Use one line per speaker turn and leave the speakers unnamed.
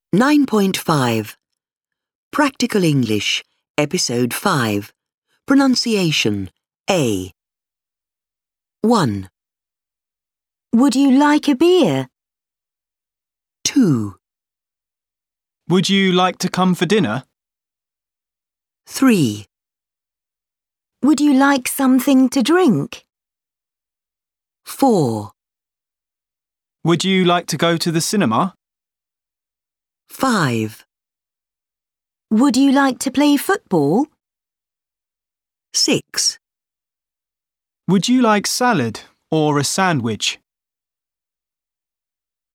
9.5 Practical English, Episode 5 Pronunciation A 1.
Would you like a beer?
2.
Would you like to come for dinner?
3.
Would you like something to drink?
4.
Would you like to go to the cinema?
5.
Would you like to play football?
6.
Would you like salad or a sandwich?